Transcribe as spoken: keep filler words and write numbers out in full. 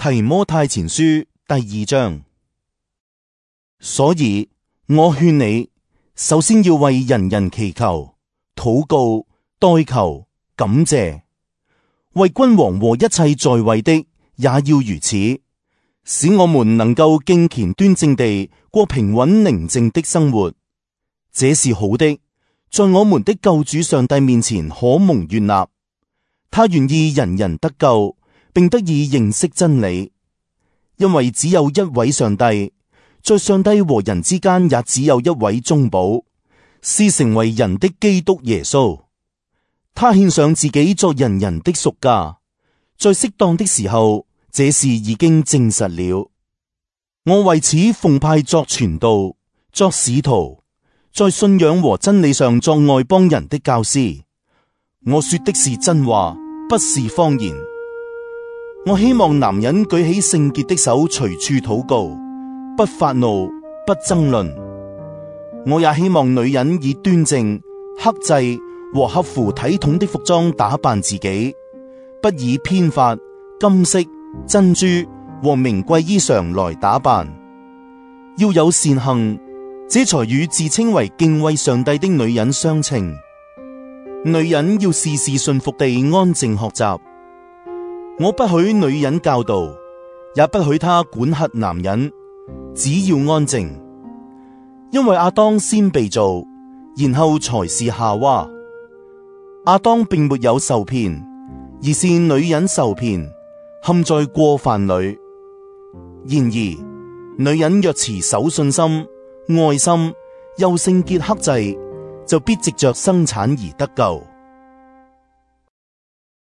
提摩太前書第二章。所以我勸你，首先要為人人祈求、禱告、代求、感謝，為君王和一切在位的也要如此，使我們能夠敬虔端正地過平穩寧靜的生活。這是好的，在我們的救主上帝面前可蒙悅納。他願意人人得救，並得以認識真理，因為只有一位上帝，在上帝和人之間也只有一位中保，是成為人的基督耶穌。他獻上自己作人人的贖價，在適當的時候，這事已經證實了。我為此奉派作傳道、作使徒，在信仰和真理上作外邦人的教師。我說的是真話，不是謊言。我希望男人舉起聖潔的手，隨處禱告，不發怒，不爭論。我也希望女人以端正、克制和合乎體統的服裝打扮自己，不以編髮、金飾、珍珠和名貴衣裳來打扮。要有善行，這才與自稱為敬畏上帝的女人相稱。女人要事事順服地安靜學習。我不許女人教導，也不許她管轄男人，只要安靜。因為亞當先被造，然後才是夏娃。亞當並沒有受騙，而是女人受騙，陷在過犯裏。然而，女人若持守信心、愛心，又聖潔克制，就必藉着生產而得救。